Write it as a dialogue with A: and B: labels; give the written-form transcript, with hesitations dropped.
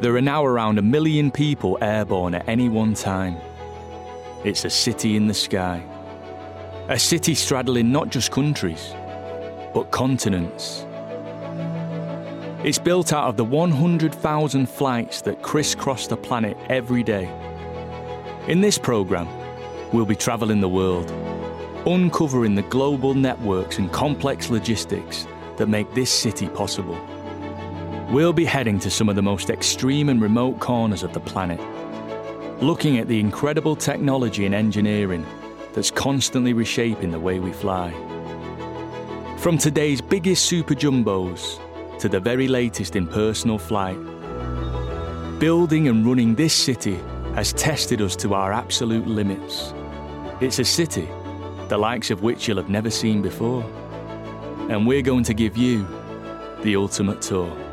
A: There are now around 1 million people airborne at any one time. It's a city in the sky. A city straddling not just countries, but continents. It's built out of the 100,000 flights that crisscross the planet every day. In this programme, we'll be travelling the world, uncovering the global networks and complex logistics that make this city possible. We'll be heading to some of the most extreme and remote corners of the planet, looking at the incredible technology and engineering that's constantly reshaping the way we fly. From today's biggest super jumbos to the very latest in personal flight, building and running this city has tested us to our absolute limits. It's a city, the likes of which you'll have never seen before. And we're going to give you the ultimate tour.